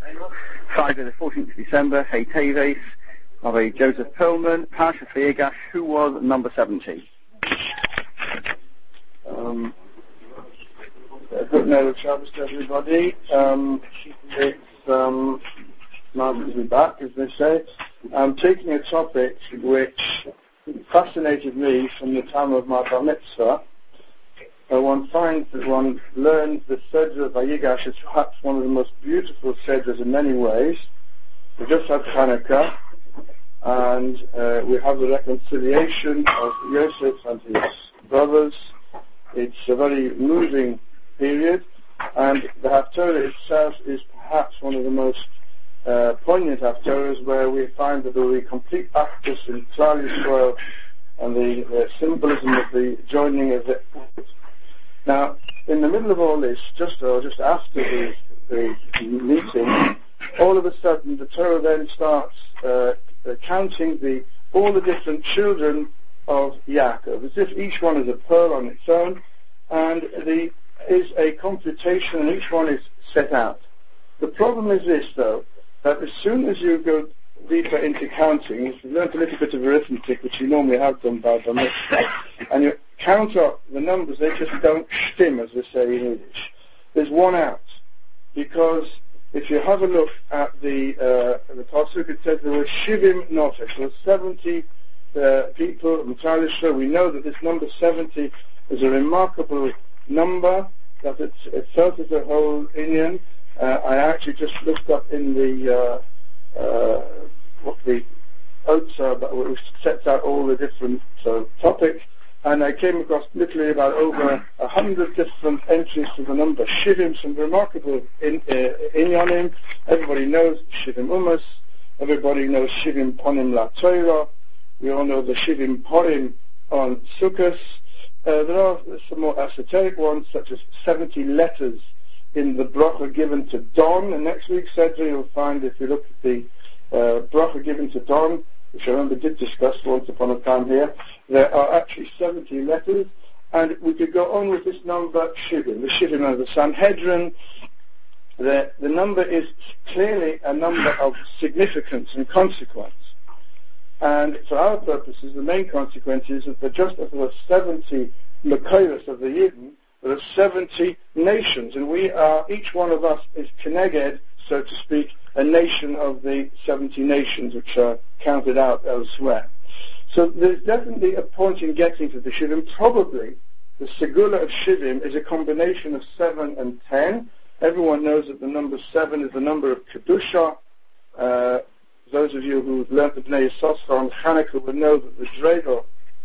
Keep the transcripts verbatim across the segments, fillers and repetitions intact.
Friday the fourteenth of December, Hey Teves, of a Joseph Perlman, Parsha Vayigash, who was number seventy. Um, good night of Shabbos to everybody. Um, it's um, nice to be back, as they say. I'm taking a topic which fascinated me from the time of my bar mitzvah. Uh, one finds that one learns the Seder of Vayigash is perhaps one of the most beautiful Seders in many ways. We just had Hanukkah, and uh, we have the reconciliation of Yosef and his brothers. It's a very moving period, and the Haftorah itself is perhaps one of the most uh, poignant Haftorahs, where we find that there will be complete actus in Klal Yisrael and the, the symbolism of the joining of the. Now, in the middle of all this, just or just after the, the meeting, all of a sudden the Torah then starts uh, counting the all the different children of Yaakov, as if each one is a pearl on its own, and the is a computation, and each one is set out. The problem is this, though, that as soon as you go deeper into counting, if you've learned a little bit of arithmetic, which you normally have done by the mitzvah, and you count up the numbers, they just don't stim, as we say in English. There's one out, because if you have a look at the uh, the pasuk, it says there were shivim notesh, there were seventy uh, people in Klal Yisrael. We know that this number seventy is a remarkable number, that it's, itself is a whole Indian. Uh, I actually just looked up in the uh, uh, what the Otsa, which sets out all the different uh, topics, and I came across literally about over a hundred different entries to the number Shivim, some remarkable in, uh, inyanim. Everybody knows Shivim Umas. Everybody knows Shivim Ponim La Torah. We all know the Shivim Porim on Sukkot. Uh, there are some more esoteric ones, such as seventy letters in the bracha given to Don. And next week's Seder, you'll find, if you look at the uh, bracha given to Don, which I remember did discuss once upon a time here, there are actually seventy letters, and we could go on with this number Shivim, the Shivim of the Sanhedrin. The, the number is clearly a number of significance and consequence. And for our purposes, the main consequence is that just as there are seventy Mekoros of the Yidden, there are seventy nations, and we are, each one of us is connected, so to speak, a nation of the seventy nations which are counted out elsewhere. So there's definitely a point in getting to the Shivim. Probably the Segula of Shivim is a combination of seven and ten. Everyone knows that the number seven is the number of Kedusha. Uh, those of you who've learnt the Bnei Yissaschar on Hanukkah will know that the dreidel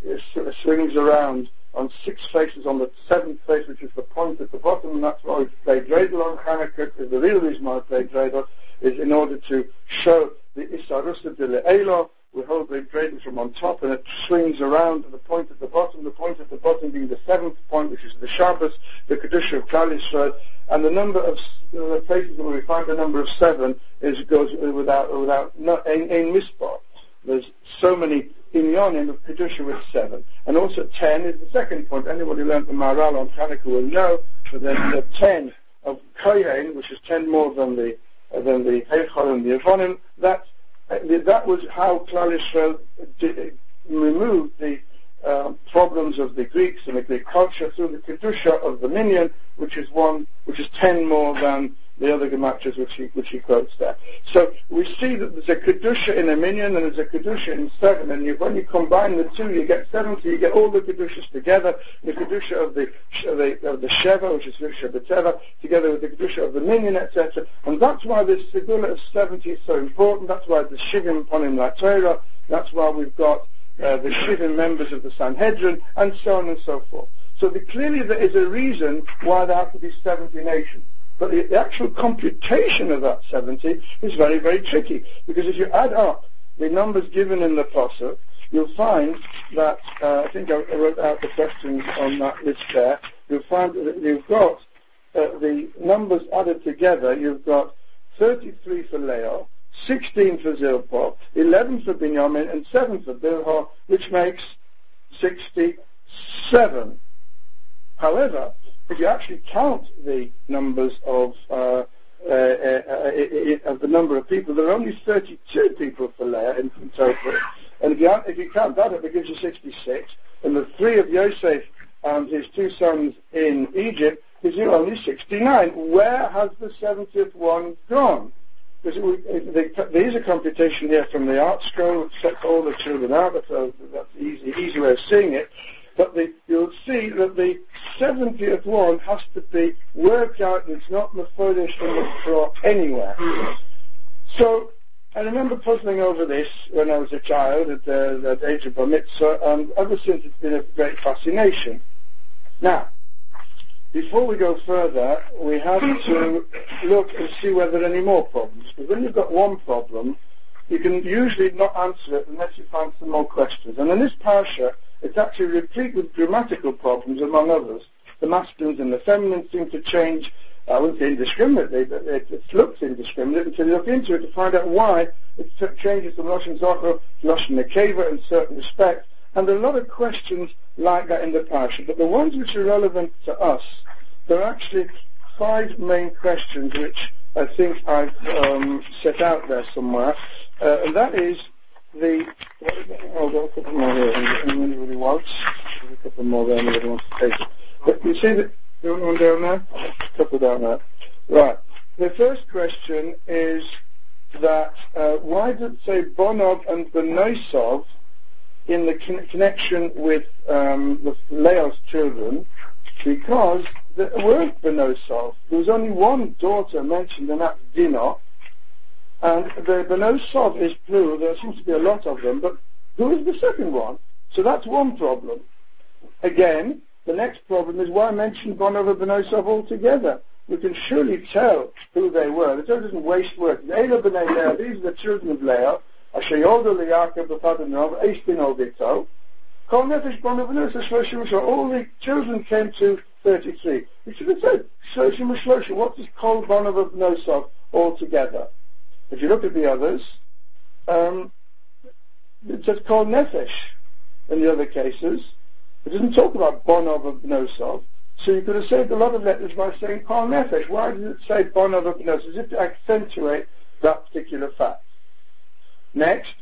swings around on six faces, on the seventh face, which is the point at the bottom, and that's why we play dreidel on Hanukkah, because the real reason why we play dreidel is in order to show the Isarusa de Le'ela. We hold the dreidel from on top, and it swings around to the point at the bottom, the point at the bottom being the seventh point, which is the Shabbos, the Kedusha of Klal Yisrael, and the number of uh, places where we find the number of seven is goes without without no, ein, ein mispar. There's so many inyanim of Kedusha with seven. And also ten is the second point. Anybody who learned the Maharal on Hanukkah will know that there's the ten of Kohen, which is ten more than the uh, than the Heichal and the Avonim. That uh, that was how Klal Yisrael did, removed the uh, problems of the Greeks and the Greek culture through the Kedusha of the Minyan, which is one, which is ten more than the other Gematrias which he, which he quotes there. So we see that there's a Kedusha in a Minyan and there's a Kedusha in seven, and you, when you combine the two, you get seventy, you get all the Kedushas together, the Kedusha of the, of the, of the Sheva, which is Kedusha B'Teva, together with the Kedusha of the Minyan, et cetera. And that's why this Segula of seventy is so important, that's why the Shivim Ponim La Torah, that's why we've got uh, the Shivim members of the Sanhedrin, and so on and so forth. So the, clearly there is a reason why there have to be seventy nations. But the, the actual computation of that seventy is very, very tricky. Because if you add up the numbers given in the Pasuk, you'll find that, uh, I think I wrote out the questions on that list there, you'll find that you've got uh, the numbers added together, you've got thirty-three for Leah, sixteen for Zilpah, eleven for Binyamin, and seven for Bilhah, which makes sixty-seven. However, if you actually count the numbers of uh, uh, uh, it, it, of the number of people, there are only thirty-two people for Leah in, in total. And if you, if you count that up, it gives you sixty-six. And the three of Yosef and his two sons in Egypt gives you only sixty-nine. Where has the seventieth one gone? Because there is a computation here from the art scroll that sets all the children out. That's, a, that's an easy, easy way of seeing it. But the, you'll see that the seventieth one has to be worked out, and it's not methodish in the floor anywhere. So I remember puzzling over this when I was a child at the, the age of Bar Mitzvah, and ever since it's been a great fascination. Now, before we go further, we have to look and see whether there are any more problems. Because when you've got one problem, you can usually not answer it unless you find some more questions. And in this parasha, it's actually replete with grammatical problems, among others. The masculines and the feminines seem to change, I wouldn't say indiscriminately, but it, it looks indiscriminate until you look into it to find out why it t- changes from Lashon Zocher to Lashon Nekeva in certain respects. And there are a lot of questions like that in the parasha, but the ones which are relevant to us, there are actually five main questions which I think I've um, set out there somewhere, uh, and that is the. Oh, I've got a couple more here. Anybody wants? There's a couple more there. Anybody wants to take it? But you see that the one down there, a couple down there. Right. The first question is that uh, why does it say Bonov and Benosov in the con- connection with um, the Leah's children? Because there weren't Benosov. There was only one daughter mentioned, and that's Dinah. And the Benosov is plural. There seems to be a lot of them, but who is the second one? So that's one problem. Again, the next problem is why mention Bonov and Benosov altogether? We can surely tell who they were. The Torah doesn't waste words. Eila b'nei Leah, these are the children of Leah. Asher yoldu liYaakov b'chad Nov, Eish bin Ovito. Kol nefesh Bonov and Benosov shloshim v'shloshim. All the children came to thirty-three. We should have said shloshim v'shloshim. What does Kol Bonov and Benosov altogether? If you look at the others, um, it says Kol Nefesh in the other cases. It doesn't talk about Bonov and Benosov. So you could have saved a lot of letters by saying Kol Nefesh. Why does it say Bonov and Benosov? As if to accentuate that particular fact. Next,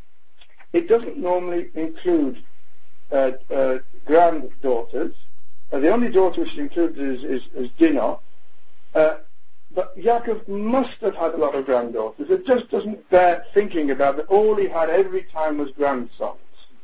it doesn't normally include uh, uh, granddaughters. Uh, the only daughter which is included is, is, is Dinah. Uh, But Yaakov must have had a lot of granddaughters. It just doesn't bear thinking about that all he had every time was grandsons.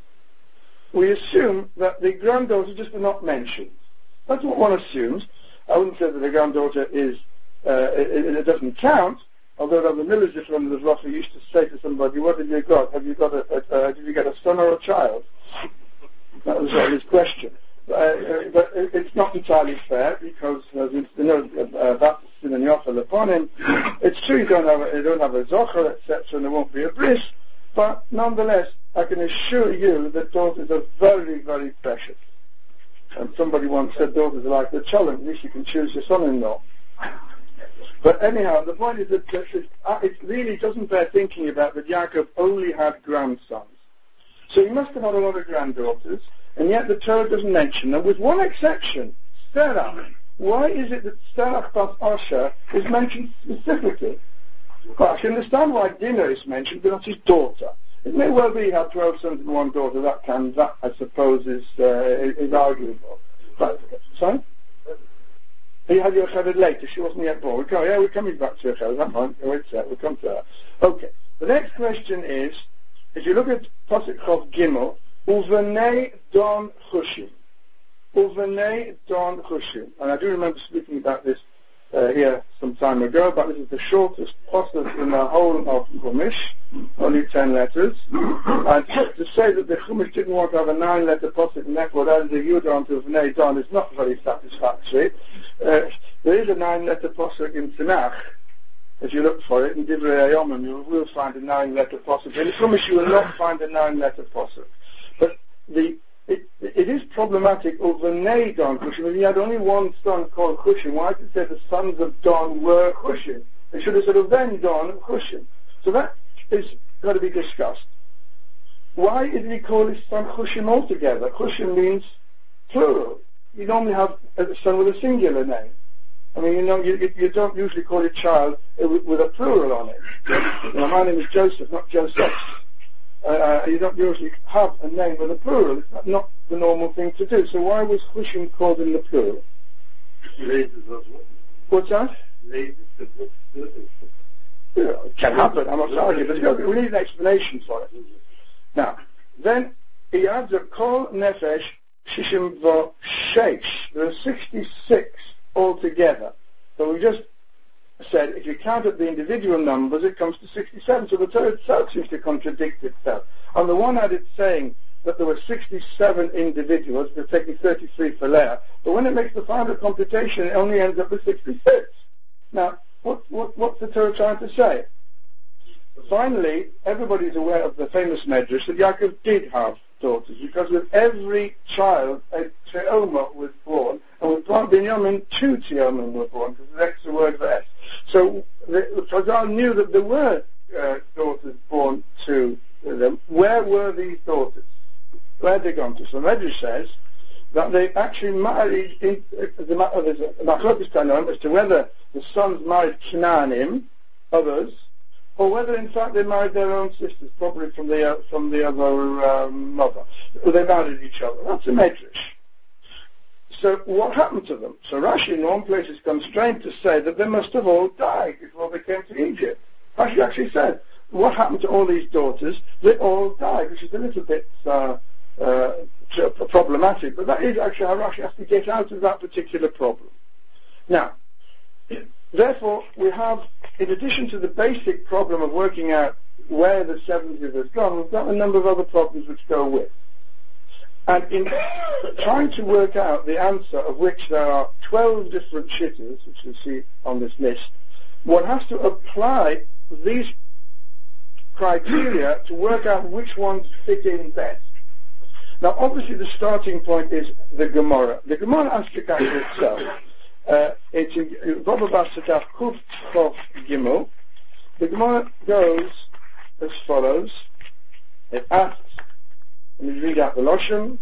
We assume that the granddaughters just are not mentioned. That's what one assumes. I wouldn't say that the granddaughter is, uh, it, it doesn't count, although the miller's one of the Rafa used to say to somebody, what have you got? Have you got a, a, a did you get a son or a child? That was his question. Uh, uh, but it, it's not entirely fair because, as you know, uh, that's in the Yochel upon him. It's true you don't have a, you don't have a Zocher, et cetera, and there won't be a bris, but nonetheless, I can assure you that daughters are very, very precious. And somebody once said daughters are like the children, at least you can choose your son-in-law. But anyhow, the point is that it, it really doesn't bear thinking about that Yaakov only had grandsons. So he must have had a lot of granddaughters, and yet the Torah doesn't mention them, with one exception, Sarah. Why is it that Sarah Bas Asher is mentioned specifically? Well, I can understand why Dinah is mentioned, but not his daughter. It may well be he had twelve sons and one daughter. That can, that I suppose, is uh, is arguable. But sorry, he had Yocheved later. She wasn't yet born. Okay, yeah, we're coming back to Yocheved. That one, wait a sec, we'll come to that. Okay. The next question is, if you look at Pasuk Chov Gimel, Uvenei Don Chushim. Uvenei Don Chushim. And I do remember speaking about this uh, here some time ago, but this is the shortest pasuk in the whole of Chumash, only ten letters. And to say that the Chumash didn't want to have a nine-letter pasuk and therefore added the Yud on to Uvenei Don is not very satisfactory. Uh, there is a nine-letter pasuk in Tanakh. If you look for it in Divrei Hayom, you will find a nine-letter pasuk. In Chumash you will not find a nine-letter pasuk. But the It, it is problematic over Nei Don Chushim. He had only one son called Chushim. Why did it say the sons of Don were Chushim? They should have said of then Don and Chushim. So that is got to be discussed. Why did he call his son Chushim altogether? Chushim means plural. You normally have a son with a singular name. I mean, you know, you, you don't usually call your child with a plural on it. You know, my name is Joseph, not Joseph. Uh, you don't usually have a name with a plural. It's not, not the normal thing to do. So why was Chushim called in the plural? What's that? Yeah, it can happen, I'm not sorry, but we need an explanation for it. Now, then he adds a Kol Nefesh Shishim Vo Sheish. There are sixty-six altogether. So we just said if you count up the individual numbers, it comes to sixty-seven. So the Torah itself seems to contradict itself. On the one hand, it's saying that there were sixty-seven individuals, we're taking thirty-three for Leah, but when it makes the final computation, it only ends up with sixty-six. Now, what, what, what's the Torah trying to say? Finally, everybody's aware of the famous medrash that Yaakov did have daughters, because with every child, a Teoma was born, and with Binyamin, two Teomin were born, because there's an extra word for S. So, the Chazal knew that there were uh, daughters born to them. Where were these daughters? Where had they gone to? So the Medrash says that they actually married, in, uh, the, uh, there's a machlokes tanoim as to whether the sons married Knaanim, others, or whether in fact they married their own sisters, probably from the uh, from the other um, mother. Or they married each other. That's a Medrash. So what happened to them? So Rashi in one place is constrained to say that they must have all died before they came to Egypt. Rashi actually said, what happened to all these daughters? They all died, which is a little bit uh, uh, problematic, but that is actually how Rashi has to get out of that particular problem. Now, therefore, we have, in addition to the basic problem of working out where the seventieth has gone, we've got a number of other problems which go with. And in trying to work out the answer, of which there are twelve different shittas, which you see on this list, one has to apply these criteria to work out which ones fit in best. Now, obviously, the starting point is the Gemara. The Gemara asks the question itself. Uh, it's in Baba Basataf Kuf Chof Gimel. The Gemara goes as follows. It asks, let me read out the Loshem.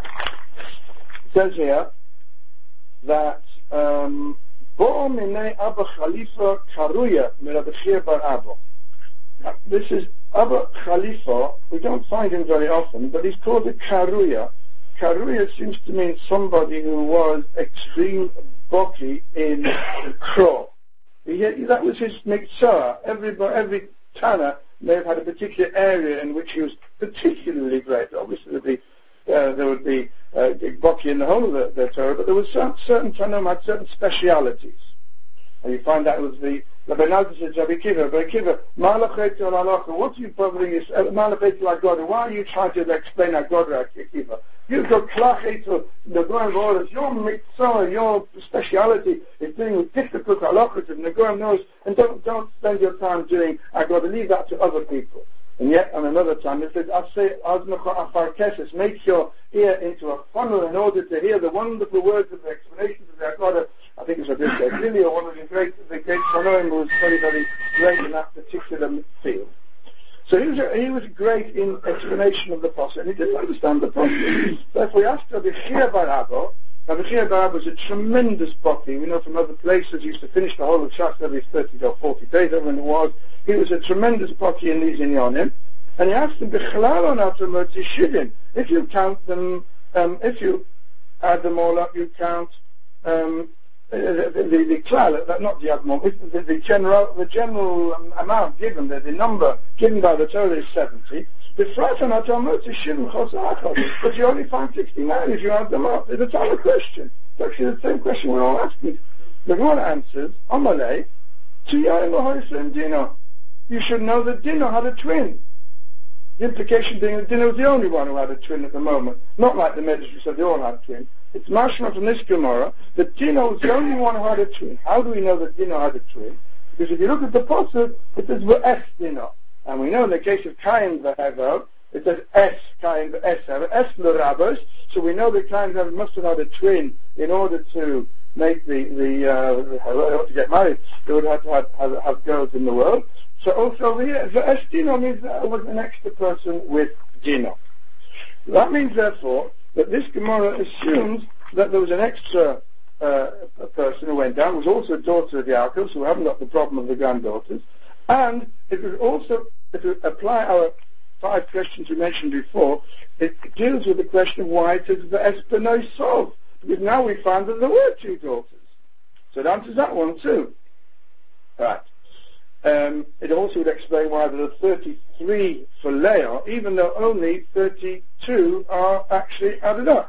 It says here that um, Bo Minei Abba Khalifa Karuya Mirabechir Bar Abba. This is Abba Khalifa. We don't find him very often, but he's called a Karuya. Karuya seems to mean somebody who was extreme boki in Kro. That was his miktzah. Every, every Tana may have had a particular area in which he was particularly great. Obviously, there'd be, uh, there would be uh, boki in the whole of the, the Torah, but there was certain, certain Tanaim had certain specialities. And you find that was the Rabbi Nazir said, Rabbi Kiva, Rabbi Kiva, what are you bothering yourself? Why are you trying to explain Agoda, Rabbi Kiva? You've got klach the Goyim orders. Your mitzvah, your speciality is doing difficult halachas, and the Goyim knows. And don't don't spend your time doing Agoda. Leave that to other people. And yet, on another time, it says, I say, Azmacha make your ear into a funnel in order to hear the wonderful words of the explanations of the Agoda. I think it's a bit like Lily, or one of the great, the great Shanoim who was very, very great in that particular field. So he was, a, he was great in explanation of the process, and he didn't understand the process. So if we asked Rabbi Chia Bar Abba, Rabbi Chia Bar Abba was a tremendous boki. We know from other places he used to finish the whole of Shas every thirty or forty days, whatever it was. He was a tremendous boki in these inyanim. And he asked him, if you count them, um, if you add them all up, you count um, the, the, the, the klal, not the admon, the, the general, the general um, amount given, the, the number given by the Torah is seventy. But you only find sixty-nine if you add them up. It's a total question. It's actually the same question we're all asking. The one answers, Amalei, Dino. You should know that Dino had a twin. The implication being that Dino was the only one who had a twin at the moment. Not like the Medrash who said they all had twins. It's mashma from this Gemara that Dino was the only one who had a twin. How do we know that Dino had a twin? Because if you look at the Pasuk, it says V'es Dino. And we know in the case of Cain V'Hevel, it says Es Cain V'es Hevel, Es L'Rabos. So we know that Cain V'Hevel must have had a twin in order to make the, the uh, to get married. They would have to have, have, have girls in the world. So also here, V'es Dino means that there was an extra person with Dino. That means therefore that this Gemara assumes that there was an extra uh, a person who went down, was also a daughter of Yaakov, so we haven't got the problem of the granddaughters. And it would also, if we apply our five questions we mentioned before, it deals with the question of why it is the Espenoi Sov, because now we find that there were two daughters. So it answers that one too. Right. Um, it also would explain why there are thirty-three for Leah, even though only thirty-two are actually added up.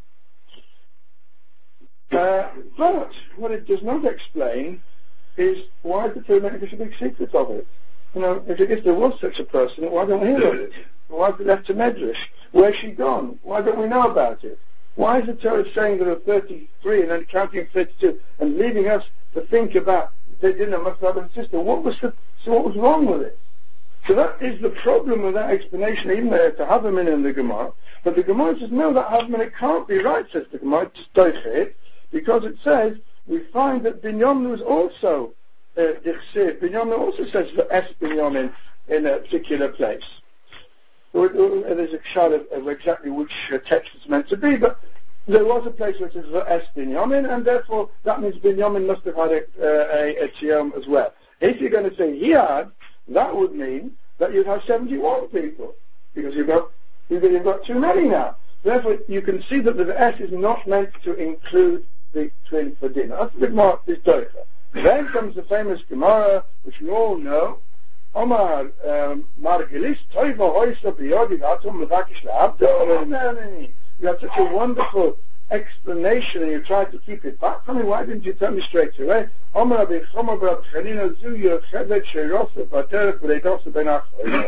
Uh, but what it does not explain is why the Torah make such a big secret of it. You know, if, if there was such a person, why don't we hear of it? Why is it left to Medrash? Where's she gone? Why don't we know about it? Why is the Torah saying there are thirty-three and then counting thirty-two and leaving us to think about they didn't have a brother and sister? What was the, so what was wrong with it? So that is the problem with that explanation, even though to have them in, in the Gemara. But the Gemara says, no, that have them in, it can't be right, says the Gemara, it, because it says, we find that Binyamin was also, uh, Binyamin also says for Es Binyamin in a particular place. There's a shot of, of exactly which uh, text it's meant to be, but there was a place which is for Es Binyamin, and therefore that means Binyamin must have had a, uh, a, a Tzion as well. If you're going to say he had, that would mean that you'd have seventy-one people, because you've got, you've got, you've got too many now. Therefore, you can see that the S is not meant to include the twin for dinner. That's the Gemara is doicha. Then comes the famous Gemara, which we all know. Omar Margelis Toiva Hoysa Biyodi Vatum Levakish Le'abdo. You had such a wonderful explanation and you tried to keep it back from me. Why didn't you tell me straight away? Omar Abi Chomer Brat Chanina Zu Yochevet Sherosa Baterek V'Leidosa Benach.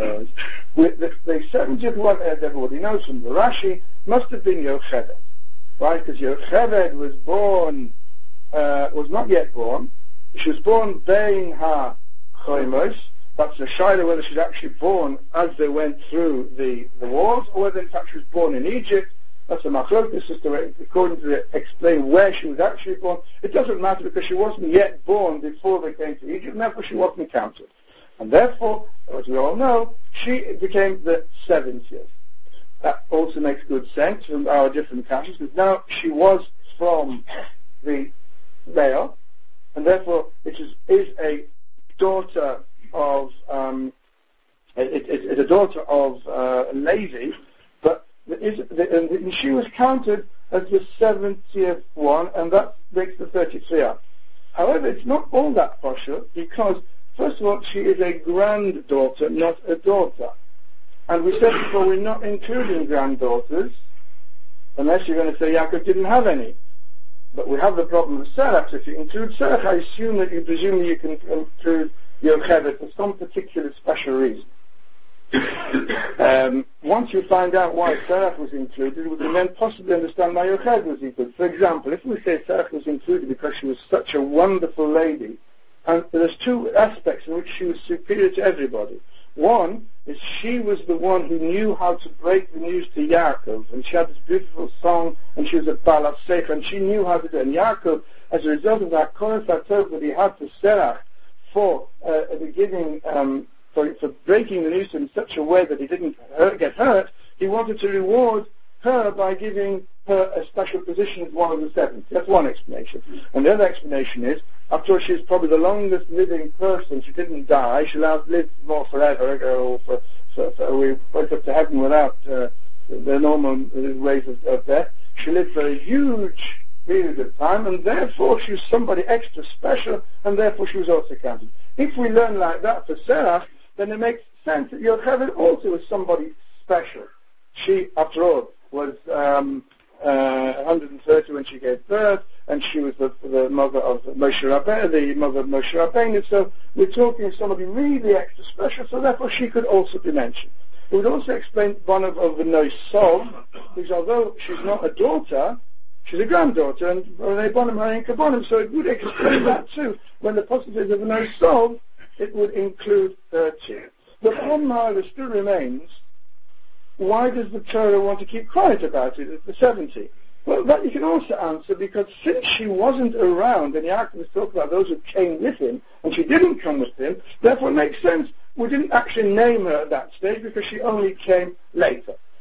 The seventieth one, as everybody knows from the Rashi, must have been Yochevet. Right? Because Yocheved was born, uh, was not yet born. She was born Bein Ha-Choimos. That's a shaila whether she's actually born as they went through the, the wars, or whether in fact she was born in Egypt. That's a machlokas, just to, according to the, explain where she was actually born. It doesn't matter because she wasn't yet born before they came to Egypt, and therefore she wasn't counted. And therefore, as we all know, she became the seventieth. That also makes good sense from our different countries, because now she was from the Leah, and therefore it is, is a daughter of, um, it, it, it's a daughter of uh, Levi, but is, the, and she was counted as the seventieth one, and that makes the thirty-three up. However, it's not all that partial, because first of all, she is a granddaughter, not a daughter. And we said before, we're not including granddaughters, unless you're going to say Yaakov didn't have any. But we have the problem of Serach. So if you include Serach, I assume that you presumably you can include Yocheved for some particular special reason. um, once you find out why Serach was included, we can then possibly understand why Yocheved was included. For example, if we say Serach was included because she was such a wonderful lady, and there's two aspects in which she was superior to everybody. One is she was the one who knew how to break the news to Yaakov, and she had this beautiful song, and she was a Balas Sefer, and she knew how to do it. And Yaakov, as a result of that Kohen Satov that he had to Serach for uh, beginning, um, for, for breaking the news in such a way that he didn't hurt, get hurt, he wanted to reward her by giving her a special position as one of the seventy. That's one explanation. And the other explanation is, after all, she's probably the longest living person. She didn't die. She lived more forever. Or for, for, for, we went up to heaven without uh, the normal ways of, of death. She lived for a huge period of time, and therefore she was somebody extra special, and therefore she was also counted. If we learn like that for Sarah, then it makes sense that Yocheved also was somebody special. She, after all, was um, uh, one hundred thirty when she gave birth, and she was the, the mother of Moshe Rabbeinu, the mother of Moshe Rabbeinu. So we're talking of somebody really extra special, so therefore she could also be mentioned. It would also explain one of, of the Noisov, because although she's not a daughter, she's a granddaughter, and they bonim her in Kabbonim, so it would explain that too. When the possibilities of a Noisov, it would include her too. The problem, however, still remains, why does the Torah want to keep quiet about it at the seventy? Well, that you can also answer, because since she wasn't around, and Yaakov was talking about those who came with him, and she didn't come with him, therefore it makes sense. We didn't actually name her at that stage, because she only came later.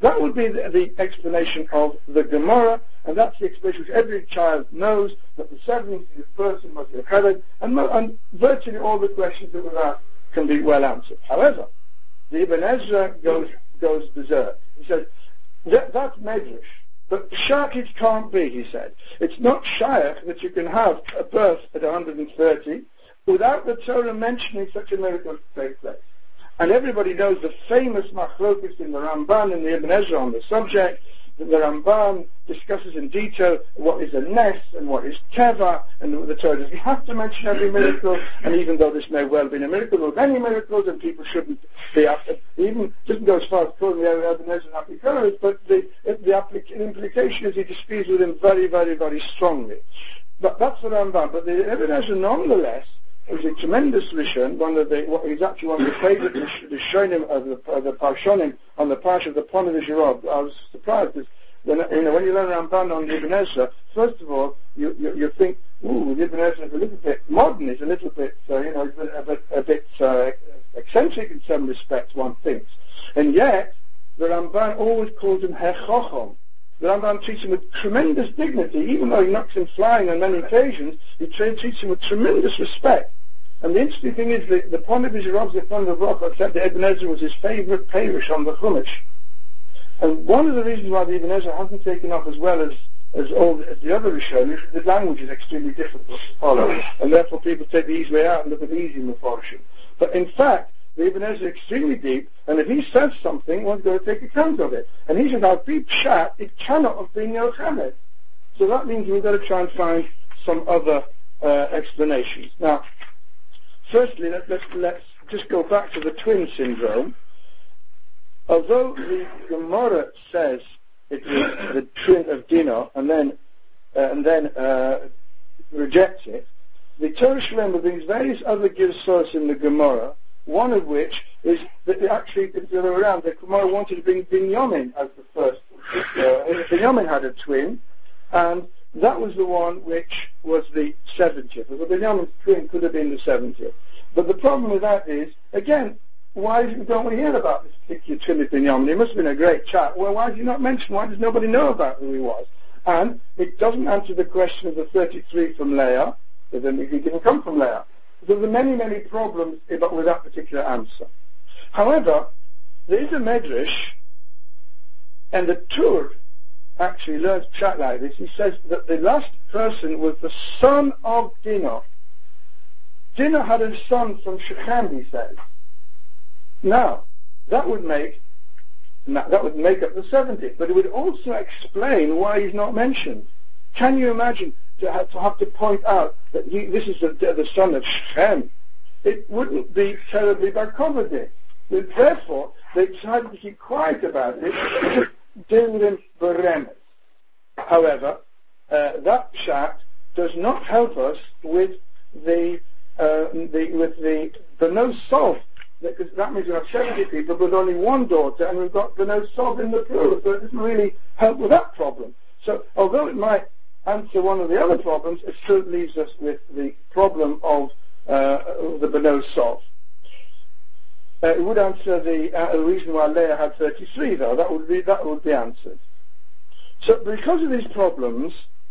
that would be the, the explanation of the Gemara, and that's the explanation which every child knows, that the seventieth person must be Yocheved, and, and virtually all the questions that were asked can be well answered. However, the Ibn Ezra goes, goes berserk. He says, that, that's Medrash. But Shak it can't be, he said. It's not Shaykh that you can have a birth at one hundred thirty without the Torah mentioning such a miracle to take place. And everybody knows the famous machlokus in the Ramban and the Ibn Ezra on the subject, that the Ramban discusses in detail what is a nes and what is teva, and the Torah doesn't have to mention every miracle, and even though this may well be a miracle or many miracles, and people shouldn't be after, even doesn't go as far as calling the Ibn Ezra an applicator, but the, the, applic- the implication is he disagrees with him very, very, very strongly. But that's the Ramban. But the Ibn Ezra nonetheless is a tremendous Rishon, one of the, what is actually one of the favorite Rishonim of the, of the Parshonim on the Parsha of the Pon of the Jirov. I was surprised because when, you know, when you learn Ramban on Ibn Ezra, first of all, you, you, you think, ooh, Ibn Ezra is a little bit modern, is a little bit, uh, you know, a bit, a bit uh, eccentric in some respects, one thinks. And yet, the Ramban always calls him Hechochom. The Ramban treats him with tremendous dignity, even though he knocks him flying on many occasions, he treats him with tremendous respect. And the interesting thing is that the Pon of Yisrael, the Pon of Bracha, said that Ibn Ezra was his favorite parish on the Chumash. And one of the reasons why the Ibn Ezra hasn't taken off as well as, as all the, as the other Rishonim is that the language is extremely difficult to follow, and therefore people take the easy way out and look at the easy Mefarshim. But in fact, the Ibn Ezra is extremely deep, and if he says something, one's got to take account of it. And he says, "I'll be pshat, it cannot have been Yocheved." So that means we've got to try and find some other uh, explanations. Now, firstly, let, let's, let's just go back to the twin syndrome. Although the Gemara says it was the twin of Dinah and then uh, and then uh, rejects it, the Torah Shlema brings various other girsos in the Gemara, one of which is that they actually, it's the other way around, the Gemara wanted to bring Binyamin as the first. Uh, Binyamin had a twin, and that was the one which was the seventieth. So Binyamin's twin could have been the seventieth. But the problem with that is, again, why don't we hear about this particular twin of Binyamin? It must have been a great chat. Well, why did you not mention? Why does nobody know about who he was? And it doesn't answer the question of the thirty-three from Leah, because then he didn't come from Leah. So there are many, many problems with that particular answer. However, there is a medrash, and the Tur actually learns chat like this. He says that the last person was the son of Dinah. Dinah had a son from Shechem, he says. Now, that would make that would make up the seventieth, but it would also explain why he's not mentioned. Can you imagine to have to, have to point out that he, this is the, the son of Shechem? It wouldn't be terribly barkovadik. Therefore, they decided to keep quiet about it and just deal with him beremes. However, uh, that pshat does not help us with the uh, the with the the no solve. Because that means we have seventy people with only one daughter, and we've got the no sob in the plural, so it doesn't really help with that problem. So, although it might answer one of the other problems, it still leaves us with the problem of uh, the Beno sob. Uh, it would answer the uh, reason why Leah had thirty-three, though. That would be that would be answered. So, because of these problems,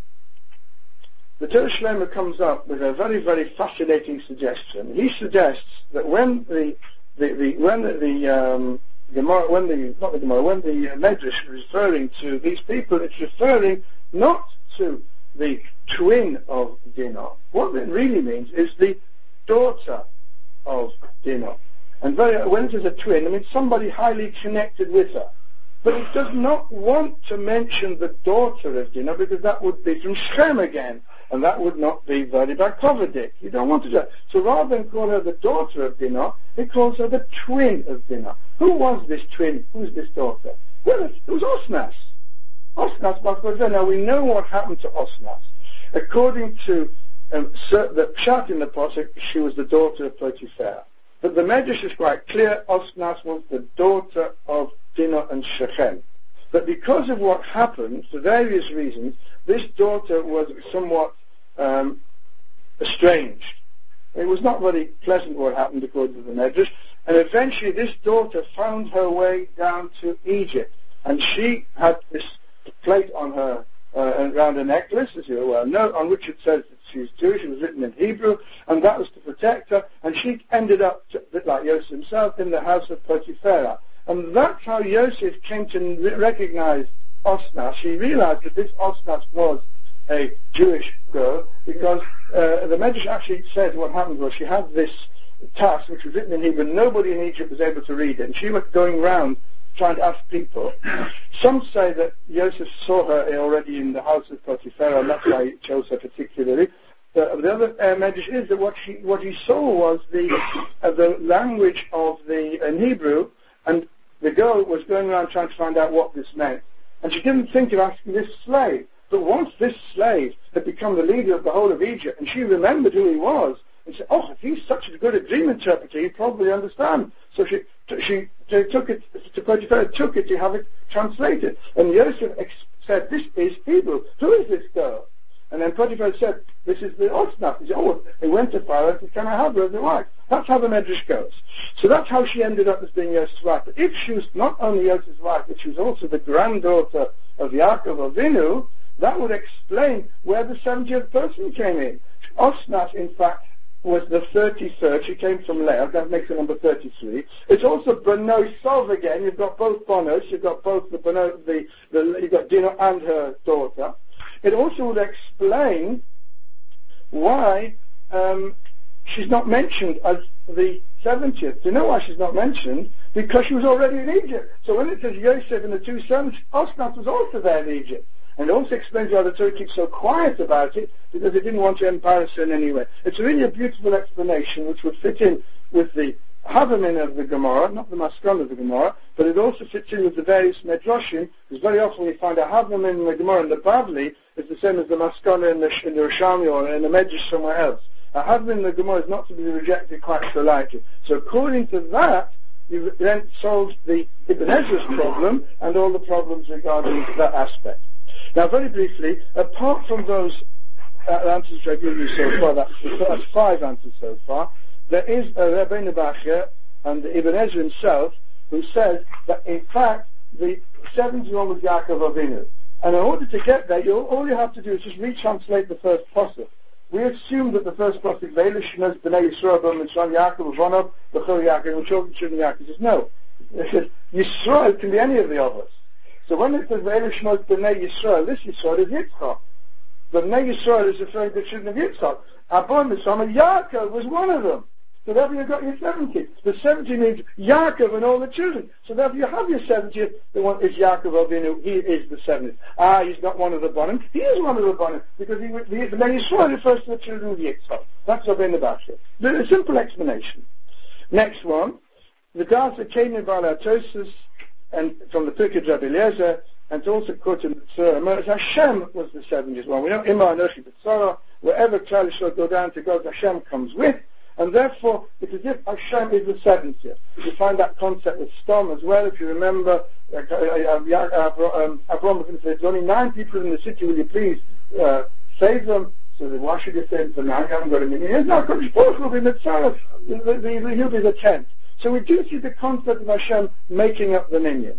the Torah Shlema comes up with a very, very fascinating suggestion. He suggests that when the The, the, when the, the um, Gemara, when the not the Gemara, when the uh, Medrash is referring to these people, it's referring not to the twin of Dinah. What it really means is the daughter of Dinah. And very, when it is a twin, I mean somebody highly connected with her. But it does not want to mention the daughter of Dinah because that would be from Shem again. And that would not be very barkovadik. You don't want to do that. So rather than call her the daughter of Dinah, it calls her the twin of Dinah. Who was this twin? Who's this daughter? Well, it was Osnas. Osnas Barkovadik. Now we know what happened to Osnas. According to um, the Pshat in the Pasuk, she was the daughter of Potiphar. But the Medrash is quite clear. Osnas was the daughter of Dinah and Shechem. But because of what happened, for various reasons, this daughter was somewhat um, estranged. It was not very pleasant what happened according to the Medrash, and eventually this daughter found her way down to Egypt. and she had this plate on her, uh, around her necklace, as you well know, on which it says that she's Jewish. It was written in Hebrew, and that was to protect her, and she ended up, to, like Yosef himself, in the house of Potiphera. And that's how Yosef came to re- recognize Osnat. She realized that this Osnat was a Jewish girl, because uh, the Medrash actually says what happened was she had this task which was written in Hebrew. Nobody in Egypt was able to read it, and she was going around trying to ask people. Some say that Joseph saw her already in the house of Potiphar, and that's why he chose her particularly. The, the other uh, Medrash is that what he what he saw was the uh, the language of the in Hebrew, and the girl was going around trying to find out what this meant, and she didn't think of asking this slave. But once this slave had become the leader of the whole of Egypt, and she remembered who he was, and said, "Oh, if he's such a good dream interpreter, he'd probably understand." So she she, she took it to Potiphar, took it to have it translated, and Joseph ex- said, "This is Hebrew. Who is this girl?" And then Potiphar said, "This is the Osnat." He said, "Oh, he went to Pharaoh and said, 'Can I have her as a wife?'" That's how the Medrash goes. So that's how she ended up as being Joseph's wife. But if she was not only Joseph's wife, but she was also the granddaughter of Yaakov Avinu, that would explain where the seventieth person came in. Osnat, in fact, was the thirty-third. She came from Leah. That makes her number thirty-three. It's also Beno Sov again. You've got both Bonos. You've got both the Beno, the, the you've got Dino and her daughter. It also would explain why um, she's not mentioned as the seventieth. Do you know why she's not mentioned? Because she was already in Egypt. So when it says Yosef and the two sons, Osnat was also there in Egypt. And it also explains why the Torah keeps so quiet about it, because it didn't want to embarrass her in any way. It's really a beautiful explanation which would fit in with the Havamin of the Gemara, not the Maskon of the Gemara, but it also fits in with the various Medrashim, because very often we find a Havamin in the Gemara and the Bavli is the same as the Maskon in the, in the Rishami or in the Medrash somewhere else. A Havamin in the Gemara is not to be rejected quite so lightly. So according to that, you then solved the Ibn Ezra's problem and all the problems regarding that aspect. Now, very briefly, apart from those uh, answers I gave you so far, that's, that's five answers so far, there is a Rabbeinu Bachya and Ibn Ezra himself who says that, in fact, the seventh one was Yaakov Avinu. And in order to get there, you all you have to do is just retranslate the first pasuk. We assume that the first pasuk, Ve'elu Shemos B'nei Yisrael B'mitzrayim Yaakov Avonav B'chol Yaakov, and children children Yaakov. He says, no. It says, Yisrael can be any of the others. So when it says Ve'elu Shemos B'nei Yisrael, this Yisrael is Yitzchak. B'nei Yisrael is referring to the children of Yitzchak. Abba Mitzrayim, Yaakov was one of them. So therefore you've got your seventy. The seventy means Yaakov and all the children. So therefore you have your seventieth. The one is Yaakov Avinu. He is the seventieth. Ah, he's not one of the Bonim. He is one of the Bonim because he, the B'nei Yisrael refers to the children of Yitzchak. That's Rabbeinu Bachya. A simple explanation. Next one, the Das that came in Baal HaTosfos and from the Pirkei Rabbi Eliezer, and it's also quoted in the Tzara, Hashem was the seventieth one. We know Ima Anochi B'Tzara, wherever Klal Yisrael go down to God, Hashem comes with, and therefore it's as if Hashem is the seventieth. You find that concept with Stom as well. If you remember, uh, uh, uh, um, Abraham said, there's only nine people in the city, will you please uh, save them? So then why should you save them now? You haven't got a million years. No, because both will be Mitzvah. He'll be the tenth. So we do see the concept of Hashem making up the minion.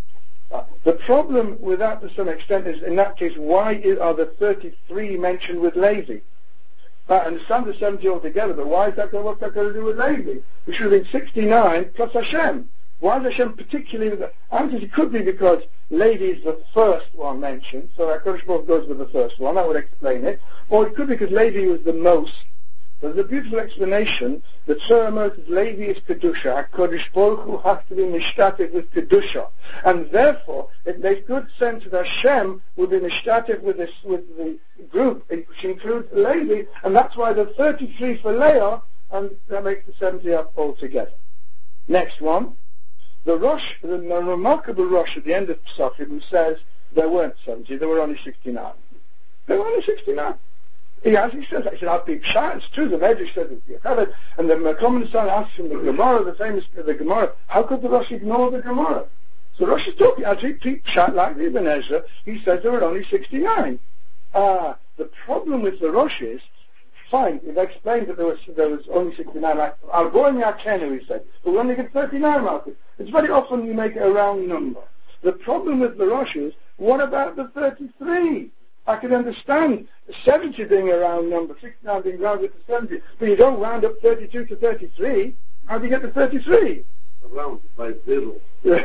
Uh, the problem with that to some extent is, in that case, why is, are the thirty-three mentioned with Levi? Uh, I understand the seventy altogether, but why is that, what's that got to do with Levi? It should have been sixty-nine plus Hashem. Why is Hashem particularly with the answers? It could be because Levi is the first one mentioned, so HaKadosh Baruch goes with the first one, that would explain it. Or it could be because Levi was the most. There's a beautiful explanation that Tzara Moses Levi is Kedusha. HaKadosh Baruch Hu has to be mishtatev with Kedusha. And therefore, it makes good sense that Hashem would be mishtatev with this, with the group, which includes Levi, and that's why the thirty-three for Leah, and that makes the seventy up altogether. Next one. The Rosh, the, the remarkable Rosh at the end of Pesachim, who says there weren't seventy, there were only sixty-nine. There were only sixty-nine. He has, he says, he said, I'll be shy. It's true, the Medrash says it. And the common son asks him the Gemara, the famous the Gemara, how could the Rosh ignore the Gemara? So Rosh is talking, as he keeps shy like the Ibn Ezra, he says there were only sixty-nine. Ah, uh, the problem with the Rosh is, fine, they've explained that there was, there was only sixty-nine. Like, I'll go in Yakenu, he said, but we only get thirty-nine markers. It's very often you make it a round number. The problem with the Rosh is, what about the thirty-three? I can understand seventy being a round number, sixty-nine being rounded to seventy, but you don't round up thirty-two to thirty-three. How do you get to thirty-three? Around by zero.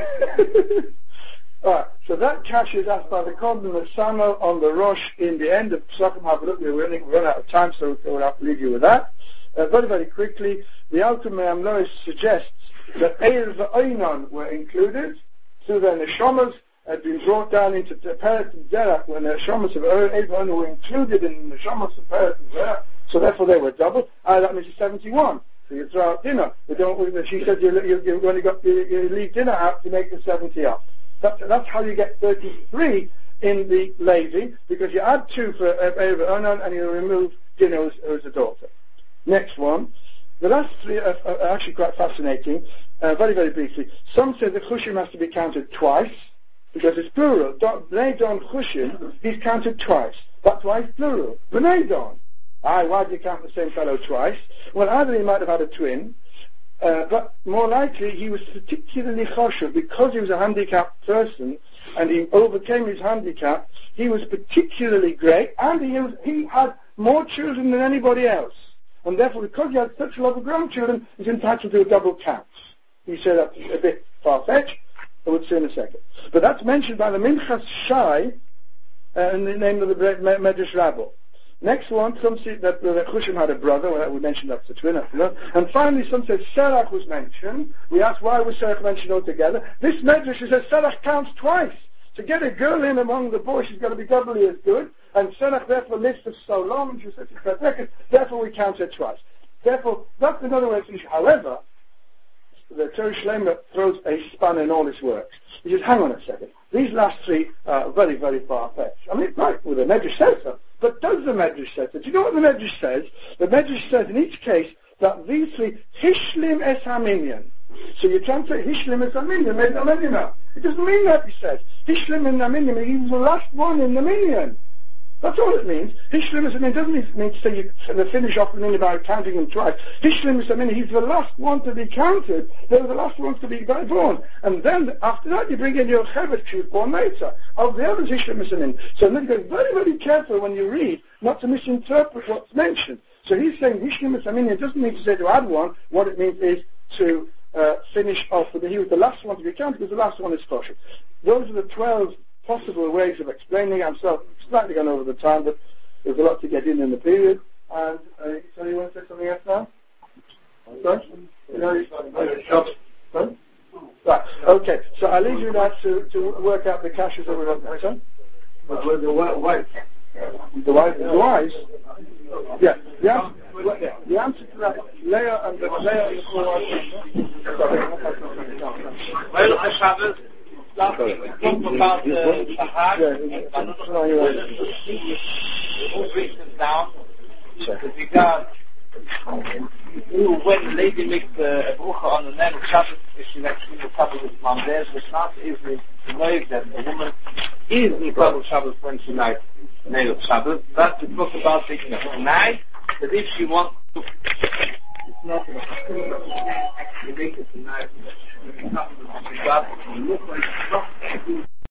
Alright, so that cash is asked by the Condom of Samuel on the Rosh in the end of Psachim HaBarut. We're running, run out of time, so we'll have to leave you with that. Uh, very, very quickly, the Alter Me'amlois suggests that Eir v'Oinon were included, so the Neshamas had been brought down into Peret and Zerach, when the Neshamas of Eir v'Oinon were included in the Neshamas of Peret and Zerach, so therefore they were double. Ah, that means it's seventy-one. So you throw out dinner. We don't, she said you, you, you only got, you, you leave dinner out to make the seventy up. That's, that's how you get thirty-three in the Levi, because you add two for Eir v'Oinon and you remove dinner as, as a daughter. Next one. The last three are, are actually quite fascinating. Uh, very, very briefly. Some say the Chushim has to be counted twice, because it's plural. Bnei Don Chushim, he's counted twice. That's why it's plural. Bnei Don. Aye, why do you count the same fellow twice? Well, either he might have had a twin, uh, but more likely he was particularly choshev, because he was a handicapped person, and he overcame his handicap. He was particularly great, and he, was, he had more children than anybody else. And therefore, because he had such a lot of grandchildren, he's entitled to a double count. He said that's a bit far-fetched. I would say in a second. But that's mentioned by the Minchas Shai uh, in the name of the Medrash Rabbah. Next one, some say that uh, Chushim had a brother. Well, we mentioned that's a twin. And finally, some say Serach was mentioned. We asked why was Serach mentioned altogether. This Medrash says Serach counts twice. To get a girl in among the boys, she's got to be doubly as good. And Serach therefore lives for so long, and she's such a fat record, therefore we count her twice. Therefore, that's another way to finish. However, the Torah Shleima throws a span in all his works. He says, hang on a second. These last three are very, very far-fetched. I mean, right, well, the Medrash says so. But does the Medrash say so? Do you know what the Medrash says? The Medrash says in each case that these three, Hishlim es Haminyan. So you translate Hishlim es Haminyan, made a minyan. It doesn't mean that, he says. Hishlim in the minyan, he was the last one in the minyan. That's all it means. Hishlim is, it doesn't mean to say you finish off the minyan by counting them twice. Hishlim is, I mean, he's the last one to be counted. They were the last ones to be born. And then, after that, you bring in your Chevet, she was born later. Of the others, Hishlim is, I mean. So then you go very, very careful when you read, not to misinterpret what's mentioned. So he's saying Hishlim is, I mean, it doesn't mean to say to add one. What it means is to uh, finish off with the, he was the last one to be counted, because the last one is kosher. Those are the twelve possible ways of explaining. I'm so slightly gone over the time, but there's a lot to get in in the period. And uh, so you want to say something else now? Sorry? You know, Sorry? Right. Okay. So I leave you now to, to work out the caches that we're on. Sorry? But the wife. The wife. The wives. Yeah. The answer, the answer to that, Leah and the Leah and the four wives. Well, I Shabbos. Last week we talked about the Shahar, and we'll break this down, because we got, when the lady makes a brucha on the name of Shabbos, she actually will cover with Mom There's the not is the know that a woman is in trouble Shabbos when she night nail of Shabbos. That's to talk about taking a night, that if she wants to, it's not a you make it tonight. You look like